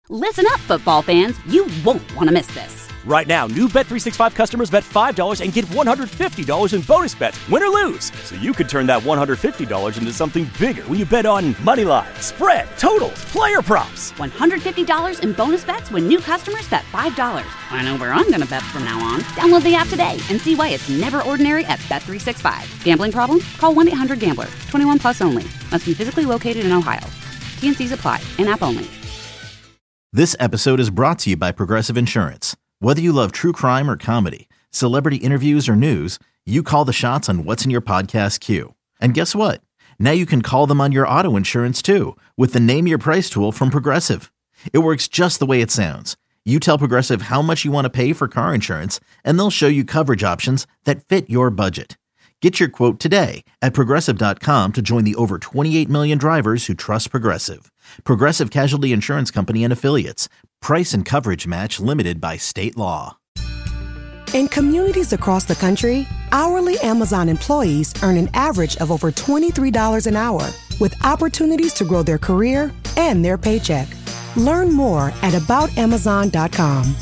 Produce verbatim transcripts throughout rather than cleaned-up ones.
Listen up, football fans. You won't want to miss this. Right now, new Bet three sixty-five customers bet five dollars and get one hundred fifty dollars in bonus bets, win or lose. So you could turn that one hundred fifty dollars into something bigger when you bet on money line, spread, totals, player props. one hundred fifty dollars in bonus bets when new customers bet five dollars. I know where I'm going to bet from now on. Download the app today and see why it's never ordinary at Bet three sixty-five. Gambling problem? Call one eight hundred gambler. twenty-one plus only. Must be physically located in Ohio. T N Cs apply. In-app only. This episode is brought to you by Progressive Insurance. Whether you love true crime or comedy, celebrity interviews or news, you call the shots on what's in your podcast queue. And guess what? Now you can call them on your auto insurance too with the Name Your Price tool from Progressive. It works just the way it sounds. You tell Progressive how much you want to pay for car insurance, and they'll show you coverage options that fit your budget. Get your quote today at Progressive dot com to join the over twenty-eight million drivers who trust Progressive. Progressive Casualty Insurance Company and Affiliates. Price and coverage match limited by state law. In communities across the country, hourly Amazon employees earn an average of over twenty-three dollars an hour, with opportunities to grow their career and their paycheck. Learn more at about amazon dot com.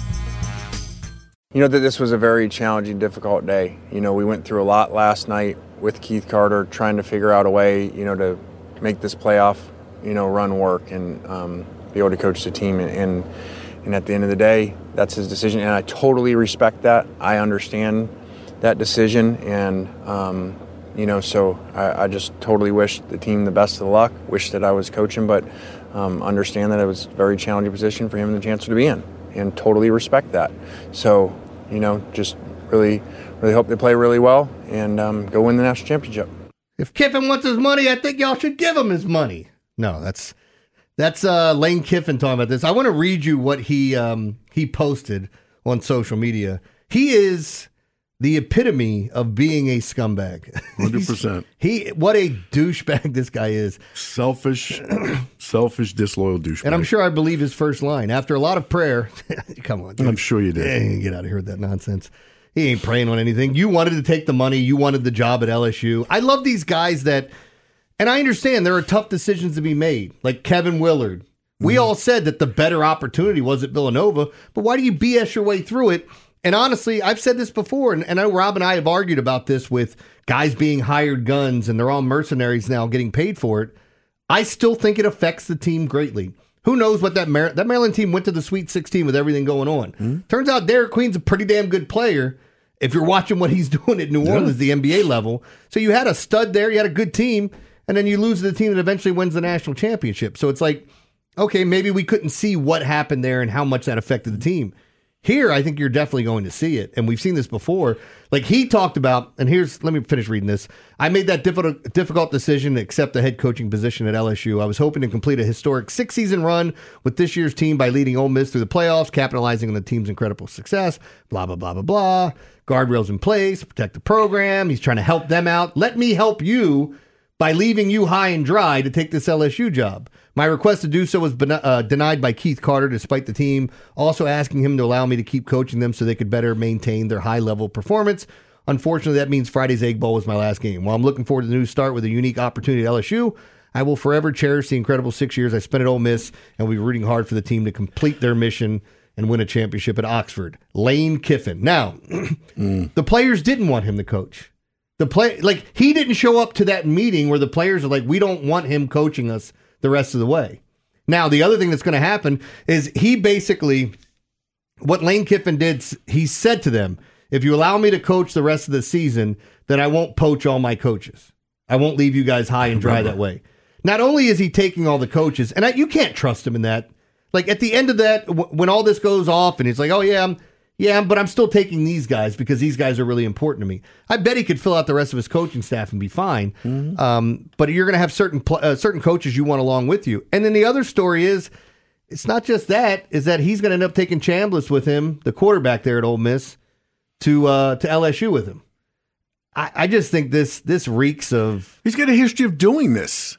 You know that this was a very challenging, difficult day. You know, we went through a lot last night with Keith Carter, trying to figure out a way, you know, to make this playoff, you know, run work and um, be able to coach the team. And, and and at the end of the day, that's his decision, and I totally respect that. I understand that decision, and um, you know, so I, I just totally wish the team the best of luck. Wish that I was coaching, but um, understand that it was a very challenging position for him and the Chancellor to be in, and totally respect that. So. You know, just really, really hope they play really well and um, go win the national championship. If Kiffin wants his money, I think y'all should give him his money. No, that's that's uh, Lane Kiffin talking about this. I want to read you what he um, he posted on social media. He is the epitome of being a scumbag. one hundred percent. he what a douchebag this guy is. Selfish, selfish, disloyal douchebag. And I'm sure I believe his first line. After a lot of prayer, come on, dude. I'm sure you did. Hey, get out of here with that nonsense. He ain't praying on anything. You wanted to take the money. You wanted the job at L S U. I love these guys that, and I understand there are tough decisions to be made, like Kevin Willard. We mm-hmm. all said that the better opportunity was at Villanova, but why do you B S your way through it? And honestly, I've said this before, and, and I know Rob and I have argued about this with guys being hired guns and they're all mercenaries now getting paid for it. I still think it affects the team greatly. Who knows what that Mar- that Maryland team went to the Sweet sixteen with everything going on. Mm-hmm. Turns out Derek Queen's a pretty damn good player if you're watching what he's doing at New Orleans, yeah. the N B A level. So you had a stud there, you had a good team, and then you lose to the team that eventually wins the national championship. So it's like, okay, maybe we couldn't see what happened there and how much that affected the team. Here, I think you're definitely going to see it, and we've seen this before. Like he talked about, and here's, let me finish reading this. I made that difficult, difficult decision to accept the head coaching position at L S U. I was hoping to complete a historic six-season run with this year's team by leading Ole Miss through the playoffs, capitalizing on the team's incredible success, blah, blah, blah, blah, blah. Guardrails in place, protect the program. He's trying to help them out. Let me help you by leaving you high and dry to take this L S U job. My request to do so was ben- uh, denied by Keith Carter, despite the team also asking him to allow me to keep coaching them so they could better maintain their high-level performance. Unfortunately, that means Friday's Egg Bowl was my last game. While I'm looking forward to the new start with a unique opportunity at L S U, I will forever cherish the incredible six years I spent at Ole Miss and will be rooting hard for the team to complete their mission and win a championship at Oxford. Lane Kiffin. Now, mm. the players didn't want him to coach. The play, like he didn't show up to that meeting where the players are like, we don't want him coaching us the rest of the way. Now, the other thing that's going to happen is he basically, what Lane Kiffin did, he said to them, if you allow me to coach the rest of the season, then I won't poach all my coaches. I won't leave you guys high and dry that way. Not only is he taking all the coaches, and I, you can't trust him in that. Like at the end of that, w- when all this goes off and he's like, oh yeah, I'm, yeah, but I'm still taking these guys because these guys are really important to me. I bet he could fill out the rest of his coaching staff and be fine. Mm-hmm. Um, but you're going to have certain pl- uh, certain coaches you want along with you. And then the other story is, it's not just that, is that he's going to end up taking Chambliss with him, the quarterback there at Ole Miss, to uh, to L S U with him. I, I just think this this reeks of... He's got a history of doing this.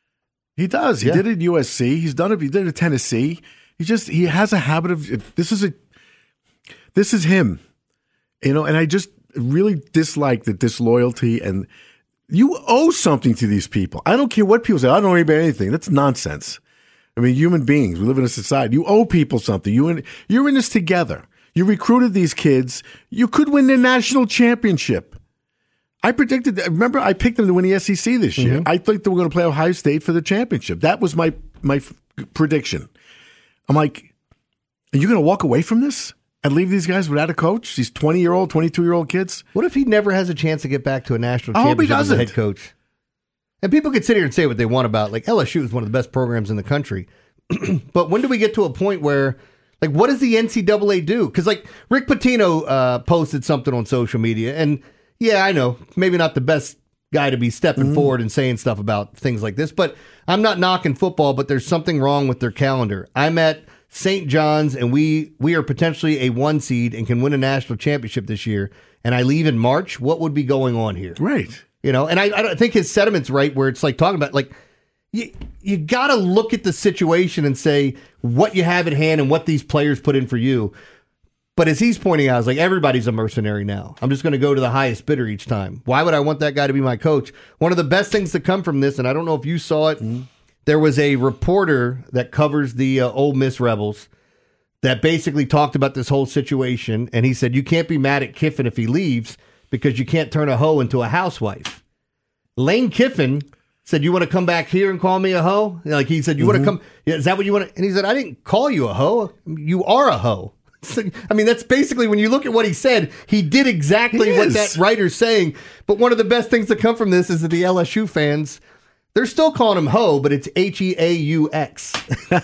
He does. He Yeah. did it at U S C. He's done it. He did it at Tennessee. He just he has a habit of this is a this is him, you know. And I just really dislike the disloyalty. And you owe something to these people. I don't care what people say. I don't owe anybody anything. That's nonsense. I mean, human beings. We live in a society. You owe people something. You in, you're in this together. You recruited these kids. You could win the national championship. I predicted that. Remember, I picked them to win the S E C this year. Mm-hmm. I think they were going to play Ohio State for the championship. That was my my f- prediction. I'm like, are you going to walk away from this and leave these guys without a coach? These twenty-year-old, twenty-two-year-old kids? What if he never has a chance to get back to a national I hope he championship as a doesn't. head coach? And people could sit here and say what they want about, like, L S U is one of the best programs in the country. But when do we get to a point where, like, what does the N C double A do? Because, like, Rick Pitino uh, posted something on social media, and yeah, I know, maybe not the best guy to be stepping mm. forward and saying stuff about things like this, but I'm not knocking football, but there's something wrong with their calendar. I'm at Saint John's, and we we are potentially a one seed and can win a national championship this year, and I leave in March. What would be going on here? Right. You know, and I, I don't think his sentiment's right, where it's like talking about, like, you, you got to look at the situation and say what you have at hand and what these players put in for you. But as he's pointing out, it's like everybody's a mercenary now. I'm just going to go to the highest bidder each time. Why would I want that guy to be my coach? One of the best things to come from this, and I don't know if you saw it, mm-hmm. there was a reporter that covers the uh, Ole Miss Rebels that basically talked about this whole situation, and he said, you can't be mad at Kiffin if he leaves because you can't turn a hoe into a housewife. Lane Kiffin said, you want to come back here and call me a hoe? Like, he said, you mm-hmm. want to come? Yeah, is that what you want to? And he said, I didn't call you a hoe. You are a hoe. I mean, that's basically, when you look at what he said, he did exactly He what is. that writer's saying. But one of the best things to come from this is that the L S U fans, they're still calling him hoe, but it's H E A U X.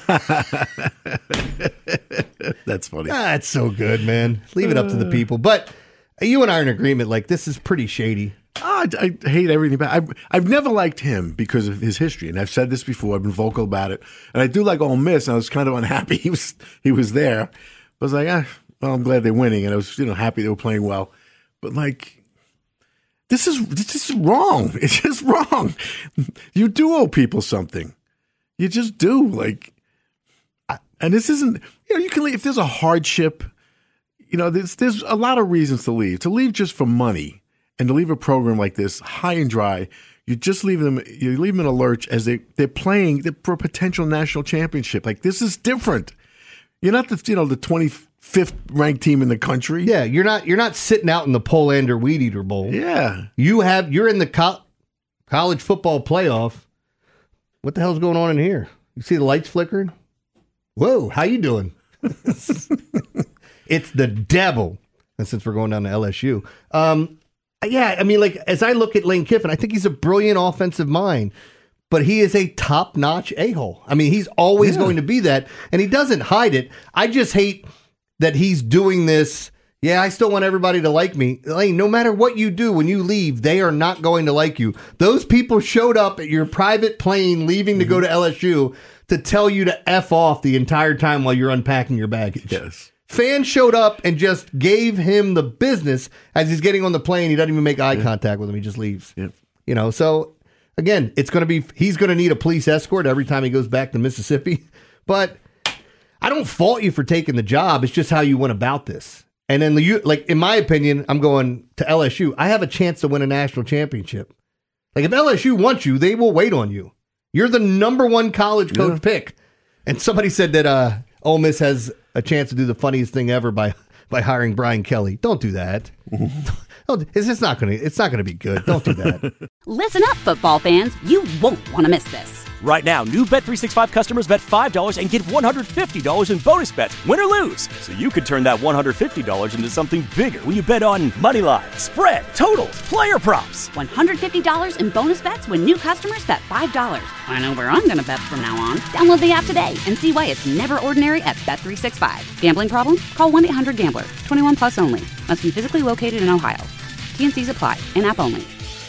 That's funny. Ah, it's so good, man. Leave it up to the people. But you and I are in agreement, like, this is pretty shady. Oh, I, I hate everything about I've, I've never liked him because of his history, and I've said this before. I've been vocal about it, and I do like Ole Miss, and I was kind of unhappy he was he was there. I was like, ah, well, I'm glad they're winning, and I was, you know, happy they were playing well. But, like, this is this is wrong. It's just wrong. You do owe people something. You just do. Like, and this isn't, you know, you can leave if there's a hardship. You know, there's there's a lot of reasons to leave. To leave just for money and to leave a program like this high and dry, you just leave them. You leave them in a lurch as they they're playing for a potential national championship. Like, this is different. You're not the you know the twenty-fifth ranked team in the country. Yeah, you're not you're not sitting out in the Polander Weed Eater Bowl. Yeah, you have you're in the co- college football playoff. What the hell's going on in here? You see the lights flickering? Whoa, how you doing? It's the devil. And since we're going down to L S U, um, yeah, I mean, like, as I look at Lane Kiffin, I think he's a brilliant offensive mind. But he is a top-notch a-hole. I mean, he's always yeah. going to be that, and he doesn't hide it. I just hate that he's doing this. Yeah, I still want everybody to like me. Lane, no matter what you do when you leave, they are not going to like you. Those people showed up at your private plane leaving to mm-hmm. go to L S U to tell you to F off the entire time while you're unpacking your baggage. Yes. Fans showed up and just gave him the business as he's getting on the plane. He doesn't even make eye yeah. contact with them. He just leaves. Yeah. You know, so... Again, it's going to be, he's going to need a police escort every time he goes back to Mississippi. But I don't fault you for taking the job. It's just how you went about this. And then, the, like, in my opinion, I'm going to L S U. I have a chance to win a national championship. Like, if L S U wants you, they will wait on you. You're the number one college coach yeah. pick. And somebody said that uh, Ole Miss has a chance to do the funniest thing ever by, by hiring Brian Kelly. Don't do that. It's just not going to, it's not going to be good. Don't do that. Listen up, football fans. You won't want to miss this. Right now, new Bet three sixty-five customers bet five dollars and get one hundred fifty dollars in bonus bets, win or lose. So you could turn that one hundred fifty dollars into something bigger when you bet on money line, spread, totals, player props. one hundred fifty dollars in bonus bets when new customers bet five dollars. I know where I'm going to bet from now on. Download the app today and see why it's never ordinary at Bet three sixty-five. Gambling problem? Call one eight hundred gambler. twenty-one plus only. Must be physically located in Ohio. T and C's apply. In-app only.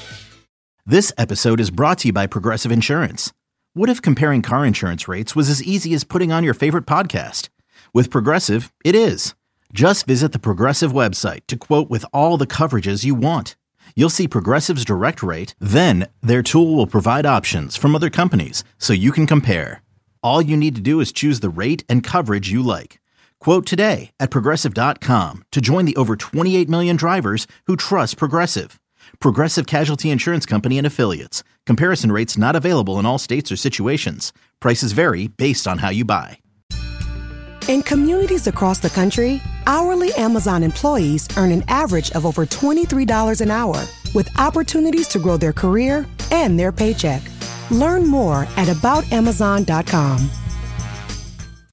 This episode is brought to you by Progressive Insurance. What if comparing car insurance rates was as easy as putting on your favorite podcast? With Progressive, it is. Just visit the Progressive website to quote with all the coverages you want. You'll see Progressive's direct rate, then their tool will provide options from other companies so you can compare. All you need to do is choose the rate and coverage you like. Quote today at Progressive dot com to join the over twenty-eight million drivers who trust Progressive. Progressive Casualty Insurance Company and Affiliates. Comparison rates not available in all states or situations. Prices vary based on how you buy. In communities across the country, hourly Amazon employees earn an average of over twenty-three dollars an hour, with opportunities to grow their career and their paycheck. Learn more at about amazon dot com.